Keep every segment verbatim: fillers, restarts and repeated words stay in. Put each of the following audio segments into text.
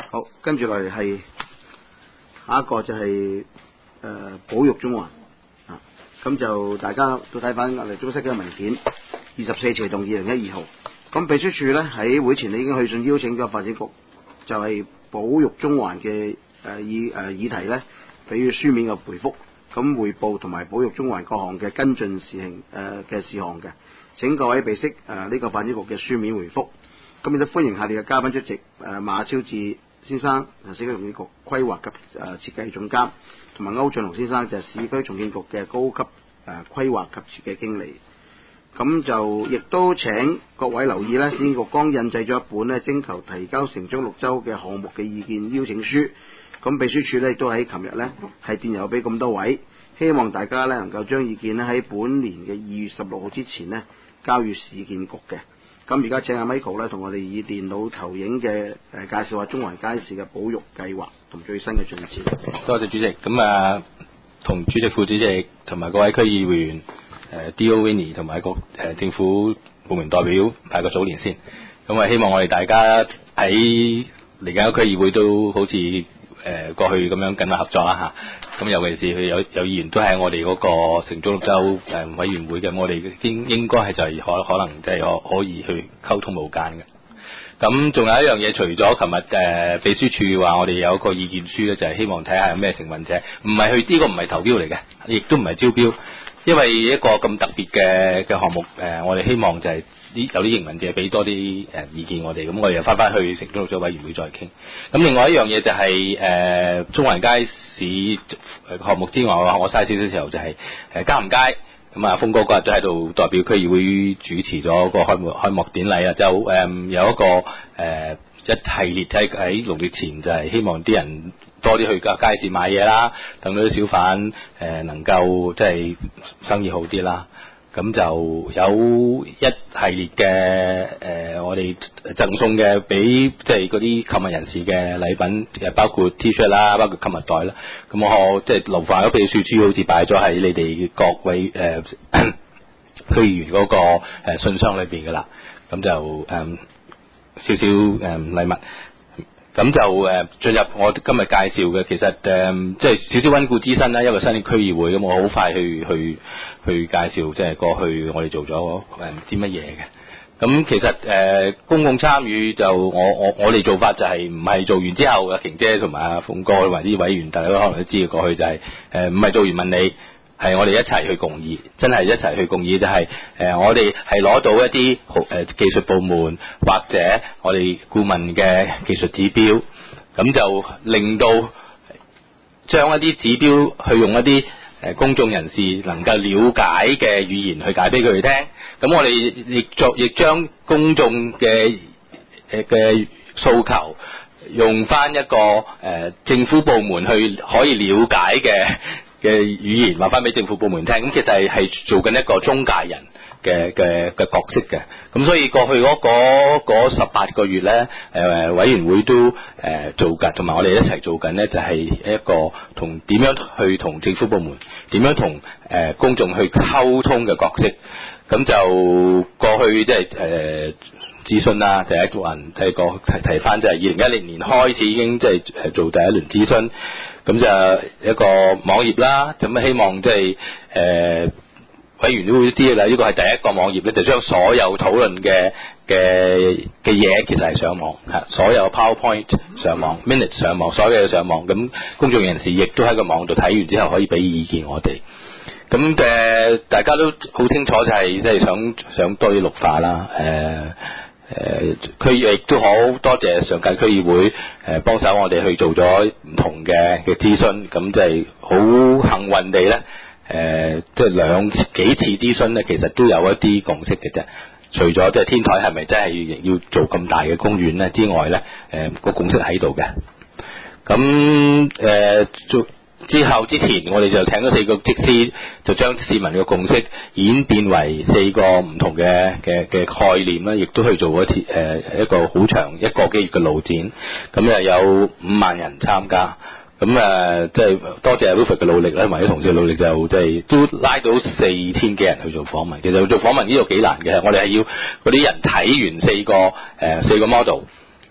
好，跟住落嚟係下一個就係、是、誒、呃、保育中環啊，咁就大家都睇翻我哋中式嘅文件二十四斜動二零一二號，咁秘書處咧喺會前已經去信邀請咗發展局，就係、是、保育中環嘅誒議誒議題咧，俾予書面嘅回覆，咁匯報同埋保育中環各項嘅跟進事情誒嘅事項嘅，請各位備悉誒呢個發展局嘅書面回覆。咁亦都歡迎下列嘅嘉賓出席，誒、呃、馬超智先生，市區重建局規劃及誒設計總監，同埋歐俊雄先生就係、是、市區重建局嘅高級誒、呃、規劃及設計經理。咁就亦都請各位留意咧，市建局剛印製咗一本咧徵求提交城中綠洲嘅項目嘅意見邀請書。咁秘書處咧亦都喺琴日咧係電郵俾咁多位，希望大家咧能夠將意見咧喺本年嘅二月十六號之前咧交予市建局嘅。咁而家請阿 Michael 咧同我哋以電腦投影嘅誒介紹下中環街市嘅保育計劃同最新嘅進展。 多謝主席。咁啊，同主席、副主席同埋各位區議員、誒 D O Winnie 同埋各誒政府部門代表拜個早年先。咁啊，希望我哋大家喺嚟緊區議會都好似誒、呃、過去咁樣緊密合作啦嚇。咁尤其是佢有有議員都喺我哋嗰個城中綠洲誒委員會嘅，我哋應應該係就係可可能即係可可以去溝通無間嘅。咁仲有一樣嘢，除咗琴日誒秘書處話我哋有一個意見書咧，就係、是、希望睇下有咩承運者，唔係去呢、這個唔係投標嚟嘅，亦都唔係招標，因為一個咁特別嘅嘅項目誒、呃，我哋希望就係、是。啲有啲營運者俾多啲誒意見我哋，咁我哋又翻返去城中綠洲委員會再傾。咁另外一樣嘢就係、是、誒、呃、中環街市項目之外，我嘥少少時候就係誒嘉咸街，咁啊峰哥嗰日都喺度代表區議會主持咗個開幕開幕典禮啊，就誒、呃、有一個誒、呃、一系列喺喺農曆前就係希望啲人多啲去個街市買嘢啦，等到啲小販誒、呃、能夠即係生意好啲啦。咁就有一系列嘅誒、呃，我哋贈送嘅俾即係嗰啲購物人士嘅禮品，誒包括 T 恤啦，包括購物袋啦。咁我即係留翻嗰秘書處好似擺咗喺你哋各位誒區議員嗰個誒信箱裏邊噶啦。咁就誒、呃、少少誒禮物。咁就誒進入我今日介紹嘅，其實誒即係少少溫故知新啦，一個新嘅區議會，咁我好快去去去介紹，即係過去我哋做咗誒唔知乜嘢嘅。咁其實誒、呃、公共參與就我我我哋做法就係唔係做完之後，阿瓊姐同埋阿鳳哥同埋啲委員，大家可能都知嘅，過去就係誒唔係做完問你。係我哋一齊去共議，真係一齊去共議就係、是、誒、呃、我哋係攞到一啲誒、呃、技術部門或者我哋顧問嘅技術指標，咁就令到將一啲指標去用一啲誒、呃、公眾人士能夠了解嘅語言去解俾佢哋聽，咁我哋亦作亦將公眾嘅誒嘅訴求用翻一個誒、呃、政府部門去可以了解嘅嘅語言話翻俾政府部門聽，咁其實係係做緊一個中介人嘅嘅嘅角色嘅，咁所以過去嗰嗰十八個月咧，誒、呃、委員會都誒、呃、做緊，同埋我哋一齊做緊咧，就係、是、一個同點樣去同政府部門點樣同誒、呃、公眾去溝通嘅角色，咁就過去即係誒諮詢啦，第一輪提過提提翻就係二零一零年開始已經即係誒做第一輪諮詢。咁就一個網頁啦，咁希望即係誒委員都會知啦。呢個係第一個網頁咧，就將所有討論嘅嘅嘅嘢其實係上網嚇，所有 PowerPoint 上網 ，minute 上網，所有嘢上網。咁公眾人士亦都喺個網度睇完之後可以俾意見我哋。咁誒、呃、大家都好清楚就係即係想想多啲綠化啦，誒、呃。誒區亦都好多謝上屆區議會誒幫手我哋去做咗唔同嘅嘅諮詢，咁就係好幸運地咧，誒即係兩幾次諮詢咧，其實都有一啲共識嘅啫。除咗即係天台係咪真係要要做咁大嘅公園咧之外咧，誒、呃、個共識喺度嘅。咁誒做。之後之前我哋就請咗四個則師，就將市民嘅共識演變為四個唔同嘅嘅嘅概念啦，亦都去做一次誒、呃、一個好長一個幾月嘅路展，咁又有五萬人參加，咁誒即係多謝 Wilfred 嘅努力啦，同埋啲同事嘅努力就即係都拉到四千幾人去做訪問。其實做訪問呢度幾難嘅，我哋係要嗰啲人睇完四個誒、呃、四個 model。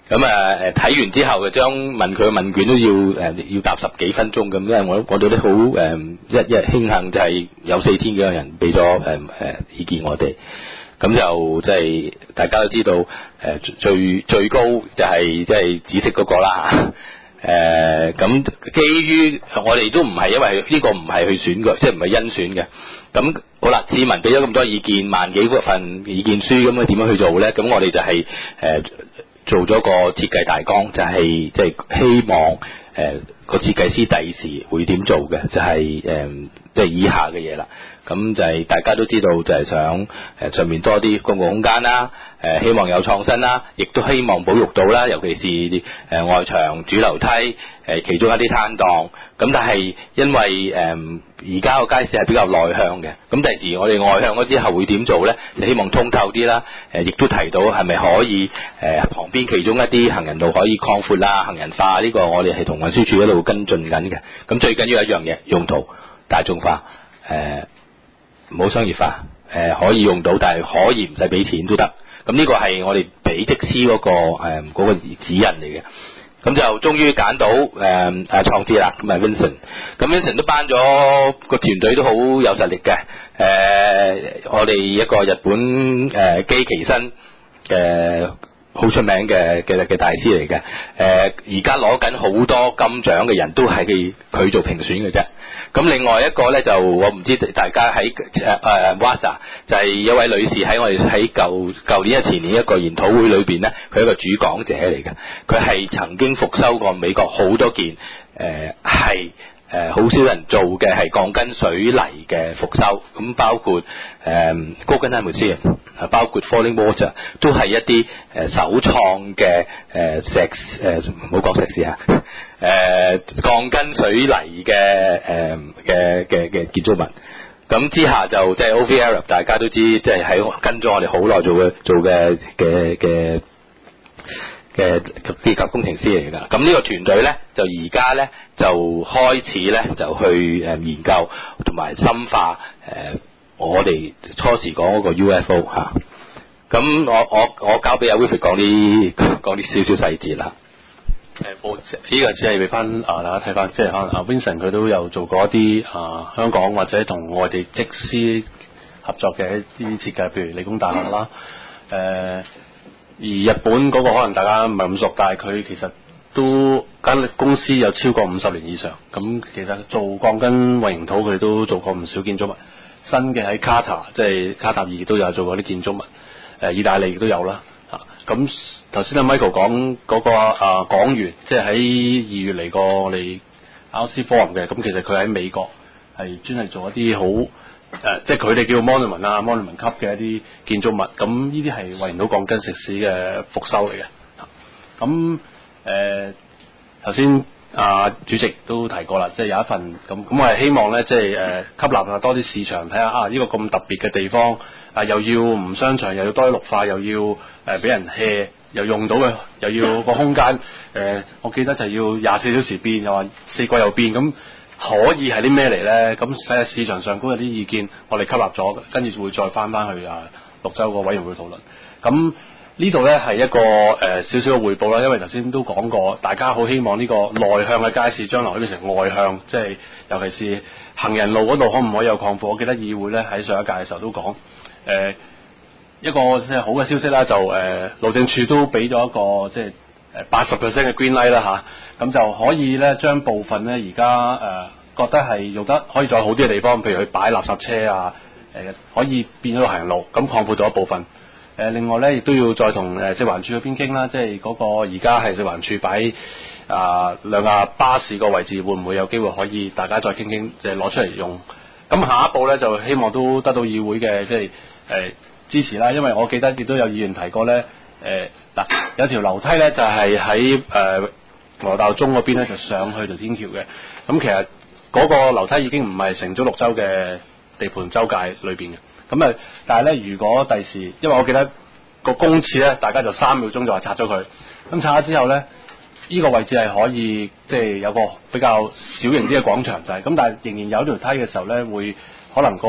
咁啊誒睇完之後就將問佢嘅問卷都要誒、呃、要答十幾分鐘咁，因為我我哋都好誒一一慶幸就係有四千幾個人俾咗誒誒意見我哋。咁就即係大家都知道，誒、呃、最最高就係即係紫色嗰個啦嚇。誒咁基於我哋都唔係因為呢個唔係去選嘅，即係唔係甄選嘅。咁好啦，市民俾咗咁多意見，萬幾份意見書，咁樣點樣去做咧？咁我哋就係、是、誒、呃、做咗個設計大綱，就係即係希望誒個、呃、設計師第時會點做嘅，就係誒即係以下嘅嘢啦。咁就係大家都知道，就係想誒上面多啲公共空間啦，誒希望有創新啦，亦都希望保育到啦，尤其是誒外牆、主樓梯誒其中一啲攤檔。咁但係因為誒而家個街市係比較內向嘅，咁第時我哋外向咗之後會點做咧？就希望通透啲啦，誒亦都提到係咪可以誒旁邊其中一啲行人路可以擴闊啦、行人化，呢個我哋係同運輸署一路跟進緊嘅。咁最緊要一樣嘢，用途大眾化，誒唔好商業化，誒、呃、可以用到，但係可以唔使俾錢都得。咁呢個係我哋俾則師嗰個誒嗰、呃那個指引嚟嘅。咁就終於揀到誒誒創智啦，咁啊 Vincent，咁 Vincent 都班咗個團隊都好有實力嘅。誒、呃，我哋一個日本誒機器身嘅好出名嘅嘅嘅大師嚟嘅。誒、呃，而家攞緊好多金獎嘅人都係佢佢做評選嘅啫。咁另外一個咧就我唔知大家喺誒誒 Wasa 就係有位女士喺我哋喺舊舊年啊前年一個研討會裏邊咧，佢係一個主講者嚟嘅。佢係曾經復修過美國好多件誒係誒好少人做嘅係鋼筋水泥嘅復修，咁包括誒高根坦梅斯啊，包括 Falling Water 都係一啲誒、呃、首創嘅誒石誒唔好講石屎啊。誒、呃、鋼筋水泥嘅誒嘅嘅嘅建築物，咁之下就即係 O V L， 大家都知即係喺跟咗我哋好耐做嘅做嘅嘅嘅嘅結構工程師嚟㗎。咁呢個團隊咧就而家咧就開始咧就去誒研究同埋深化誒、呃、我哋初時講嗰個 U F O 嚇。咁我我我交俾阿 Wilfred 講啲講啲少少細節啦。 誒，我呢個只係俾翻啊大家睇翻，即係可能阿 Vincent 佢都有做過一啲啊香港或者同外地則師合作嘅一啲設計，譬如理工大學啦。誒、呃，而日本嗰個可能大家唔係咁熟，但係佢其實都間公司有超過五十年以上。咁其實做鋼筋混凝土佢都做過唔少建築物。新嘅喺卡塔，即係卡塔爾都有做過啲建築物。誒、呃，意大利亦都有啦。咁頭先阿 Michael 講嗰、那個啊講員，即係喺二月嚟過我哋 R C Forum 嘅，咁其實佢喺美國係專係做一啲好誒，即係佢哋叫 monument 啊 monument 級嘅一啲建築物，咁呢啲係混凝土鋼筋石屎嘅復修嚟嘅。咁誒頭先啊主席都提過啦，即係有一份咁，咁我係希望咧，即係誒、呃、吸納下多啲市場，睇下啊呢、這個咁特別嘅地方。啊！又要唔商場，又要多啲綠化，又要誒俾、呃、人 hea，又用到嘅，又要個空間誒、呃。我記得就要廿四小時變，又話四季又變，咁可以係啲咩嚟咧？咁睇下市場上高有啲意見，我哋吸納咗，跟住會再翻翻去啊綠洲個委員會討論。咁呢度咧係一個誒少少嘅彙報啦，因為頭先都講過，大家好希望呢個內向嘅街市將來可以變成外向，即係尤其是行人路嗰度可唔可以有擴闊？我記得議會咧喺上一屆嘅時候都講。誒、呃、一個即係好嘅消息啦，就誒、呃、路政署都俾咗一個即係誒八十 percent 嘅 green light 啦嚇，咁就可以咧將部分咧而家誒覺得係用得可以再好啲嘅地方，譬如去擺垃圾車啊，誒、呃、可以變咗個行人路，咁擴闊咗一部分。誒、呃、另外咧亦都要再同誒食環署嗰邊傾啦，即係嗰個而家係食環署擺啊兩架巴士個位置，會唔會有機會可以大家再傾傾，即係攞出嚟用？咁下一步咧就希望都得到議會嘅即係誒、呃、支持啦，因為我記得亦都有議員提過咧，誒嗱有條樓梯咧就係喺誒羅大中嗰邊咧就上去條天橋嘅，咁其實嗰個樓梯已經唔係城中綠洲嘅地盤周界裏邊嘅，咁啊但係咧如果第時，因為我記得個公廁咧大家就三秒鐘就話拆咗佢，咁拆咗之後咧。呢個位置係可以即係有個比較小型啲嘅廣場就係、是、咁，但係仍然有條梯嘅時候咧，會可能個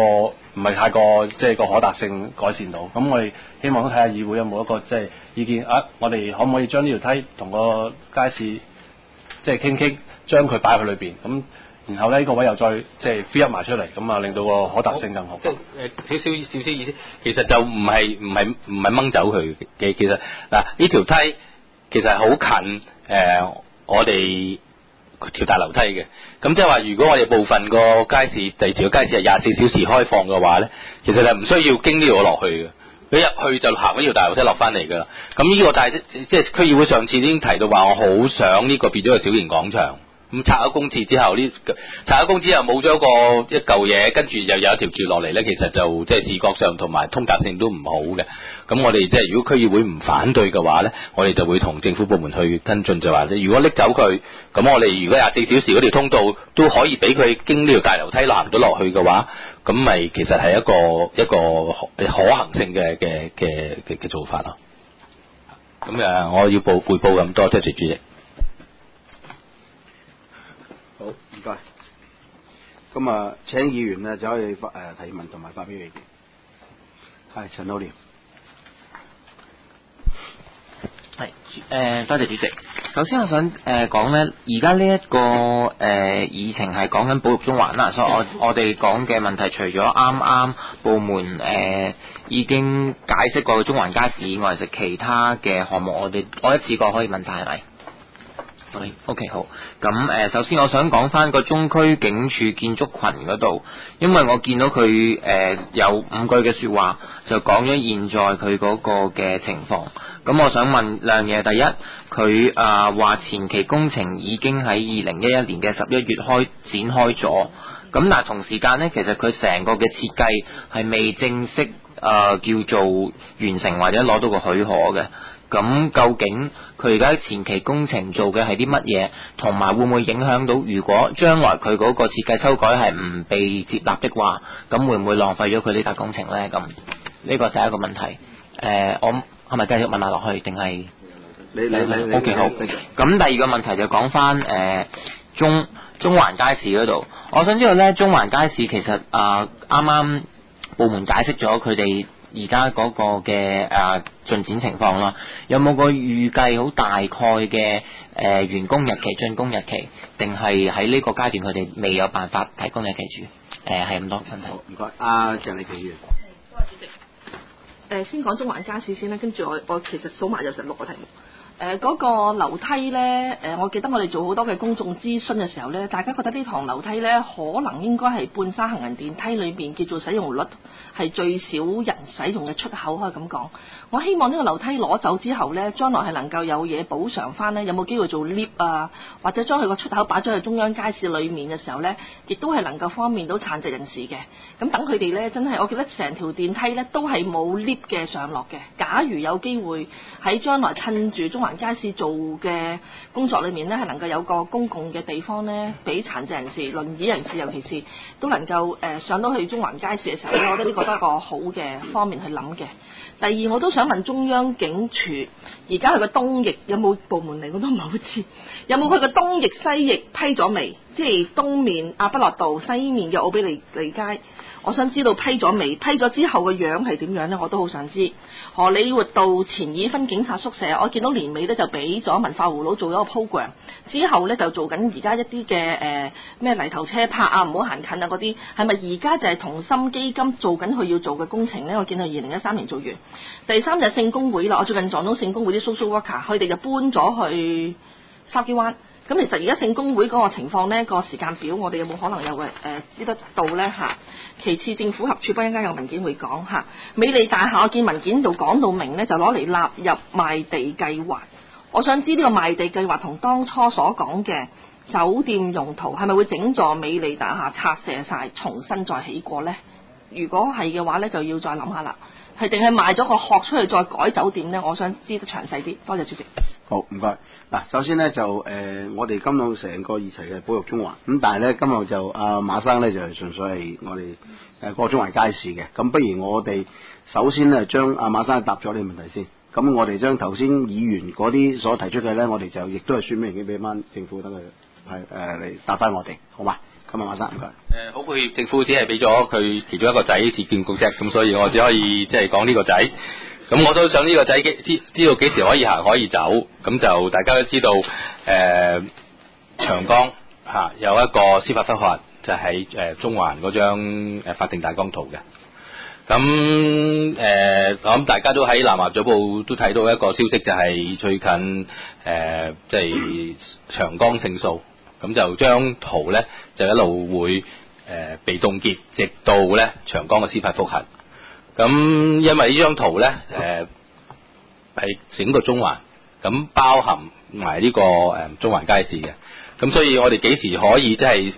唔係太過即係個可達性改善到。咁我哋希望都睇下議會有冇一個即係意見啊，我哋可唔可以將呢條梯同個街市即係傾傾，將佢擺去裏邊咁。然後咧呢個位又再即係 free up 埋出嚟，咁啊令到個可達性更好。 即係誒少少少少意思，其實就唔係唔係唔係掹走佢嘅。其實嗱呢條梯其實係好近誒、呃、我哋條大樓梯嘅。咁即係話，如果我哋部分個街市第二條街市係廿四小時開放嘅話咧，其實係唔需要經呢度落去嘅。佢入去就行嗰條大樓梯落翻嚟㗎啦。咁呢個大即係區議會上次已經提到話，我好想呢個變咗個小型廣場。咁拆咗公廁之後，呢拆咗公廁又冇咗個一嚿嘢，跟住又有一條橋落嚟咧，其實就即係視覺上同埋通達性都唔好嘅。咁我哋即係如果區議會唔反對嘅話咧，我哋就會同政府部門去跟進，就話你如果拎走佢，咁我哋如果廿四小時嗰條通道都可以俾佢經呢條大樓梯行到落去嘅話，咁咪其實係一個一個可行性嘅嘅嘅嘅嘅做法咯。咁誒，我要報匯報咁多，多謝主席。 好，唔該。咁啊，請議員咧就可以發誒、呃、提問同埋發表意見。係陳浩濂。 係誒、呃，多謝主席。首先我想誒講咧，而家呢一個誒、呃、議程係講緊保育中環啦，所以我我哋講嘅問題除咗啱啱部門誒、呃、已經解釋過嘅中環街市以外，其實其他嘅項目我哋我一次過可以問晒係咪？係 OK 好，咁誒、呃，首先我想講翻個中區警署建築群嗰度，因為我見到佢誒、呃、有五句嘅說話，就講咗現在佢嗰個嘅情況。咁我想問兩樣嘢，第一，佢啊話前期工程已經喺二零一一年嘅十一月開展開咗，咁但係同時間呢，其實佢成個嘅設計係未正式誒、呃、叫做完成或者攞到個許可嘅。咁究竟佢而家前期工程做嘅係啲乜嘢，同埋會唔會影響到如果將來佢嗰個設計修改係唔被接納的話，咁會唔會浪費咗佢呢笪工程呢？咁呢個就係一個問題。誒、呃，我係咪繼續問埋落去，定係你你你 O K 好。咁第二個問題就講翻誒中中環街市嗰度，我想知道呢，中環街市其實啊啱啱部門解釋咗佢哋而家嗰個嘅誒進展情況啦，有冇個預計好大概嘅誒、呃、完工日期、竣工日期，定係喺呢個階段佢哋未有辦法提供日期住？誒係咁多問題。 唔該，阿鄭麗瓊議員。 多謝主席。誒先講中環街市先啦，跟住我我其實數埋有成六個題目。誒、呃、嗰、那個樓梯呢，誒、呃、我記得我哋做好多嘅公眾諮詢嘅時候呢，大家覺得呢堂樓梯呢，可能應該係半山行人電梯裏邊叫做使用率係最少人使用嘅出口，可以咁講。我希望呢個樓梯攞走之後呢，將來係能夠有嘢補償翻呢，有冇機會做 lift 啊，或者將佢個出口擺咗去中央街市裏面嘅時候呢，亦都係能夠方便到殘疾人士嘅。咁等佢哋呢，真係，我記得成條電梯呢都係冇 lift 嘅上落嘅。假如有機會喺將來趁住中環街市做嘅工作裏面呢，係能夠有個公共嘅地方呢，俾殘疾人士、輪椅人士尤其是都能夠誒、呃、上到去中環街市嘅時候呢，我覺得呢個都係一個好嘅方面去諗嘅。第二，我都想問中央警署，而家佢個東翼有冇部門嚟？我都唔係好知，有冇佢個東翼西翼批咗未？即係東面亞畢諾道，西面嘅奧比利利街。我想知道批咗未？批咗之後個樣係點樣呢？我都好想知。荷里活道前已分警察宿舍，我見到年尾呢就俾咗文化葫蘆做咗個 program，之後呢就做緊而家一啲嘅誒咩泥頭車拍啊，唔好行近啊嗰啲，係咪而家就係同心基金做緊佢要做嘅工程呢？我見到二零一三年做完。第三就係聖公會啦，我最近撞到聖公會啲 social worker，佢哋就搬咗去筲箕灣。咁其實而家聖公會嗰個情況呢，個時間表我哋有冇可能有嘅誒、呃、知得到呢？嚇？其次政府合署不一間有文件會講嚇，美利大廈我見文件度講到明呢，就攞嚟納入賣地計劃。我想知呢個賣地計劃同當初所講嘅酒店用途係咪會整座美利大廈拆卸晒，重新再起過呢？如果係嘅話呢，就要再諗下啦。係定係賣咗個殼出去再改酒店呢？我想知得詳細啲。多謝主席。 好，唔該。嗱，首先呢，就誒、呃，我哋今日成個議題嘅保育中環，咁但係呢，今日就阿、啊、馬生呢，就係純粹係我哋誒過中環街市嘅。咁不如我哋首先呢，將阿、啊、馬生答咗呢個問題先。咁我哋將頭先議員嗰啲所提出嘅呢，我哋就亦都係書面已經俾翻政府等佢係誒嚟答翻我哋，好嘛？ 咁啊，馬生唔該。 誒，好抱歉，政府只係俾咗佢其中一個仔市建局啫，咁所以我只可以即係講呢個仔。咁我都想呢個仔知知道幾時可以行可以走，咁就大家都知道誒、呃、長江嚇、啊、有一個司法覆核，就喺、是、誒、呃、中環嗰張誒法定大綱圖嘅。咁誒，我諗大家都喺南華早報都睇到一個消息，就係最近誒即係長江勝訴，咁就將圖咧就一路會誒、呃、被凍結，直到咧長江嘅司法覆核。咁因為呢張圖咧，誒係整個中環，咁包含埋呢個誒中環街市嘅，咁所以我哋幾時可以即係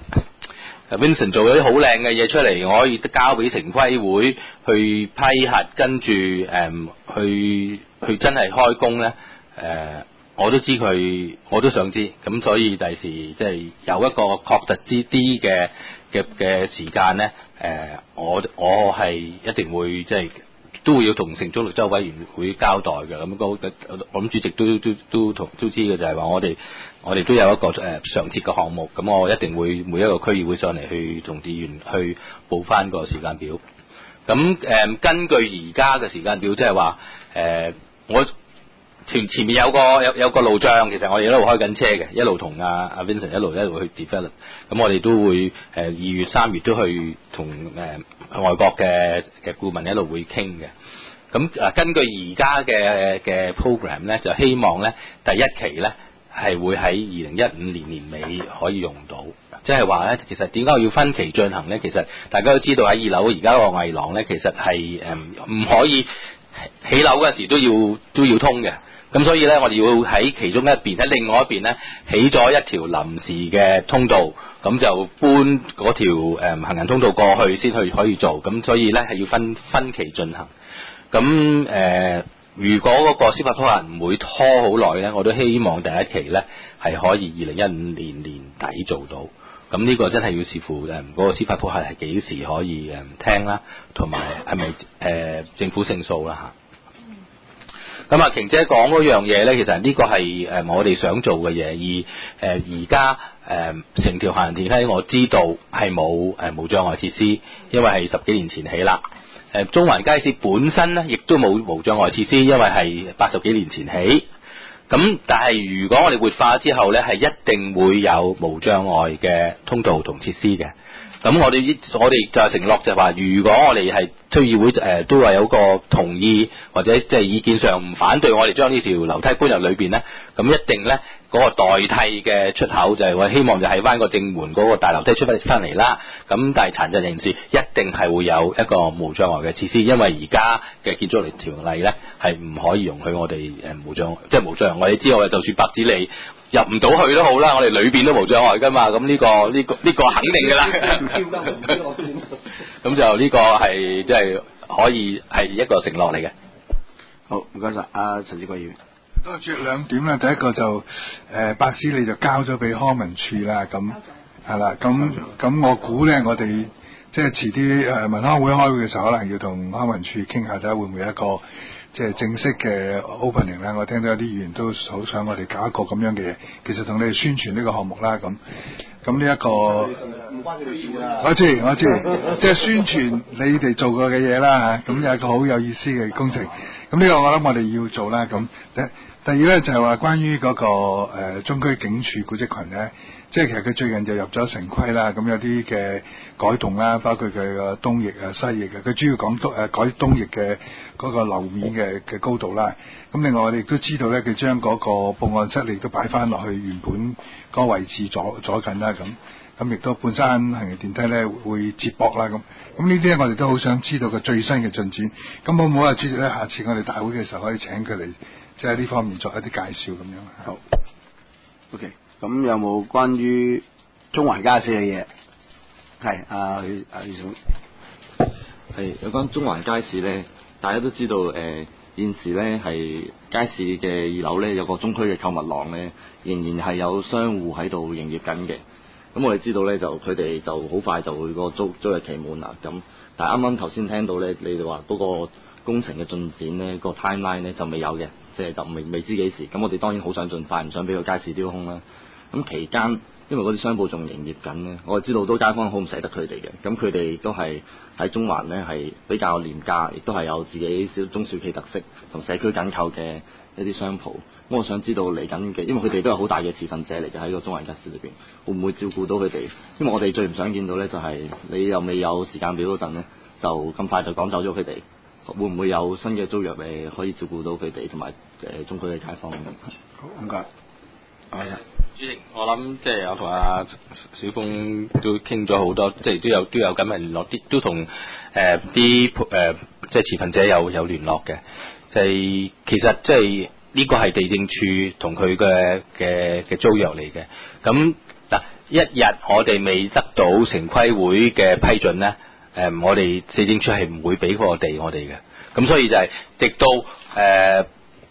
Vincent 做咗啲好靚嘅嘢出嚟，我可以交俾城規會去批核，跟住誒去去真係開工咧，誒我都知佢，我都想知，咁所以第時即係有一個確實啲啲嘅嘅嘅時間咧。誒、呃，我我係一定會即係都會要同城中綠洲委員會交代嘅，咁我我諗主席都都都同都知嘅，就係話我哋我哋都有一個誒常設嘅項目，咁我一定會每一個區議會上嚟去同議員去報翻個時間表。咁誒、呃、根據而家嘅時間表，即係話誒我。前前面有個有有個路障，其實我哋一路開緊車嘅，一路同阿阿 Vincent 一路一路去 develop。咁我哋都會誒二、呃、月三月都去同誒、呃、外國嘅嘅顧問一路會傾嘅。咁啊根據而家嘅嘅 program 咧，就希望咧第一期咧係會喺二零一五年年尾可以用到。即係話咧，其實點解要分期進行咧？其實大家都知道喺二樓而家個藝廊咧，其實係誒唔可以起樓嗰陣時都要都要通嘅。咁所以咧，我哋要喺其中一邊，喺另外一邊咧，起咗一條臨時嘅通道，咁就搬嗰條誒、呃、行人通道過去先去可以做。咁所以咧係要分分期進行。咁誒、呃，如果嗰個司法覆核唔會拖好耐咧，我都希望第一期咧係可以二零一五年年底做到。咁呢個真係要視乎誒嗰、那個司法覆核係幾時可以誒聽啦，同埋係咪誒政府勝訴啦嚇。咁啊，瓊姐講嗰樣嘢咧，其實呢個係誒、呃、我哋想做嘅嘢，而誒而家誒成條行人電梯我知道係冇誒無障礙設施，因為係十幾年前起啦。誒、呃、中環街市本身咧，亦都冇無障礙設施，因為係八十幾年前起。咁但係如果我哋活化之後咧，係一定會有無障礙嘅通道同設施嘅。咁我哋我哋就係承諾就係話，如果我哋係區議會誒、呃、都話有個同意或者即係意見上唔反對我哋將呢條樓梯搬入裏邊咧，咁一定咧嗰、那個代替嘅出口就係話希望就喺翻個正門嗰個大樓梯出翻翻嚟啦。咁但係殘疾人士一定係會有一個無障礙嘅設施，因為而家嘅建築條例咧係唔可以容許我哋誒無障礙，即係無障礙。我哋知道就算白紙你入唔到去都好啦，我哋裏邊都無障礙噶嘛。咁呢、這個呢、這個呢、這個肯定噶啦。咁就呢個係即係可以係一個承諾嚟嘅。 好，唔該晒，阿陳志國議員。 多謝兩點啦，第一個就誒白紙你就交咗俾康文署啦，咁係啦，咁咁我估咧，我哋即係遲啲誒文康會開會嘅時候，可能要同康文署傾下，睇下會唔會有一個即係正式嘅 opening 啦。我聽到有啲議員都好想我哋搞一個咁樣嘅嘢，其實同你哋宣傳呢個項目啦，咁咁呢一個唔關你哋事啊。我知我知，即係宣傳你哋做過嘅嘢啦嚇，咁有一個好有意思嘅工程。咁呢個我諗我哋要做啦。咁第第二咧就係話關於嗰個誒中區警署古蹟群咧，即係其實佢最近就入咗城規啦，咁有啲嘅改動啦，包括佢個東翼啊、西翼啊，佢主要講東誒改東翼嘅嗰個樓面嘅嘅高度啦。咁另外我哋亦都知道咧，佢將嗰個報案室亦都擺翻落去原本嗰個位置左左近啦，咁咁亦都半山行人電梯咧會接駁啦，咁咁呢啲咧我哋都好想知道個最新嘅進展。咁好唔好啊，主席咧？下次我哋大會嘅時候可以請佢嚟，即係呢方面作一啲介紹咁樣。 好 ，OK。咁有冇關於中環街市嘅嘢？係阿阿李總。 係有關中環街市咧，大家都知道誒、呃，現時咧係街市嘅二樓咧有個中區嘅購物廊咧，仍然係有商戶喺度營業緊嘅。咁我哋知道咧，就佢哋就好快就會個租租約期滿啦。咁但係啱啱頭先聽到咧，你哋話嗰個工程嘅進展咧，個 timeline 咧就未有嘅，即係就未未知幾時。咁我哋當然好想盡快，唔想俾個街市丟空啦。 咁期間因為嗰啲商鋪仲營業緊咧，我哋知道好多街坊好唔捨得佢哋嘅，咁佢哋都係喺中環咧係比較廉價，亦都係有自己小中小企特色同社區緊扣嘅一啲商鋪。咁我想知道嚟緊嘅，因為佢哋都係好大嘅持份者嚟嘅喺個中環街市裏邊，會唔會照顧到佢哋？因為我哋最唔想見到咧就係你又未有時間表嗰陣咧，就咁快就趕走咗佢哋。會唔會有新嘅租約誒可以照顧到佢哋同埋誒中區嘅街坊？ 好，唔該。係啊， 主席，我諗即係我同阿小峰都傾咗好多，即係都有都有咁嘅聯絡，啲都同誒啲誒即係持份者有有聯絡嘅。就係、是、其實即係呢個係地政處同佢嘅嘅嘅租約嚟嘅。咁嗱，一日我哋未得到城規會嘅批准咧。誒、呃，我哋地政處係唔會俾個地我哋嘅，咁所以就係直到誒、呃、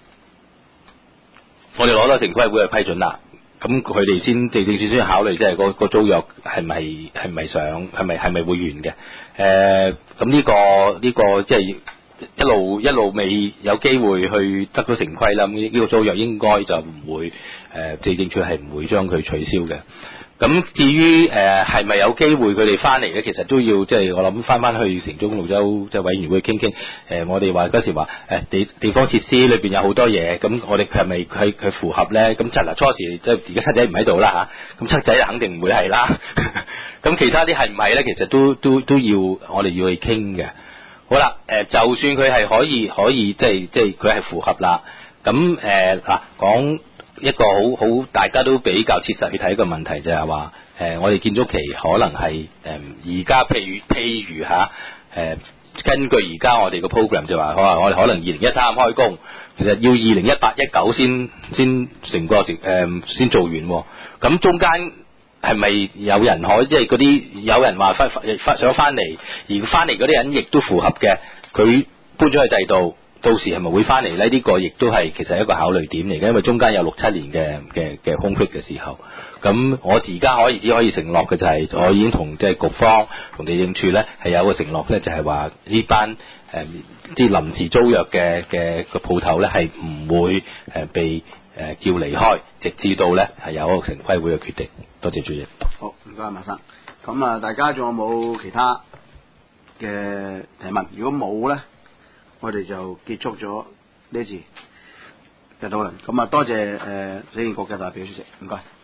我哋攞到城規會嘅批准啦，咁佢哋先地政處先考慮即係個個租約係咪係咪想係咪係咪會完嘅？誒、呃，咁呢、這個呢、這個即係一路一路未有機會去得到城規啦，咁呢個租約應該就唔會誒、呃、地政處係唔會將佢取消嘅。咁至於誒係咪有機會佢哋翻嚟咧？其實都要即係、就是、我諗翻翻去城中綠洲即係委員會傾傾。誒、呃，我哋話嗰時話誒地地方設施裏邊有好多嘢，咁我哋佢係咪佢佢符合咧？咁七嗱初時即係而家七仔唔喺度啦嚇，咁七仔肯定唔會係啦。咁其他啲係唔係咧？其實都都都要我哋要去傾嘅。好啦，誒、呃、就算佢係可以可以即係即係佢係符合啦。咁誒嗱講。一個好好大家都比較切實去睇一個問題就係話誒我哋建築期可能係誒而家譬如譬如吓誒、呃、根據而家我哋個 program 就話我我哋可能二零一三開工，其實要二零一八一九先先成個成誒、呃、先做完，咁中間係咪有人可即係嗰啲有人話翻翻想翻嚟，而翻嚟嗰啲人亦都符合嘅，佢搬咗去第二度。到時係咪會翻嚟呢？呢、這個亦都係其實係一個考慮點嚟嘅，因為中間有六七年嘅嘅嘅空隙嘅時候，咁我而家可以只可以承諾嘅就係、是、我已經同即係局方同地政處咧係有個承諾咧，就係話呢班誒啲臨時租約嘅嘅個鋪頭咧係唔會誒被誒叫離開，直至到咧係有一個城規會嘅決定。多謝主席。 好，唔該馬生。咁啊，大家仲有冇其他嘅提問？如果冇咧？我哋就結束咗呢次嘅討論，咁啊多謝誒市建局嘅代表出席，唔該。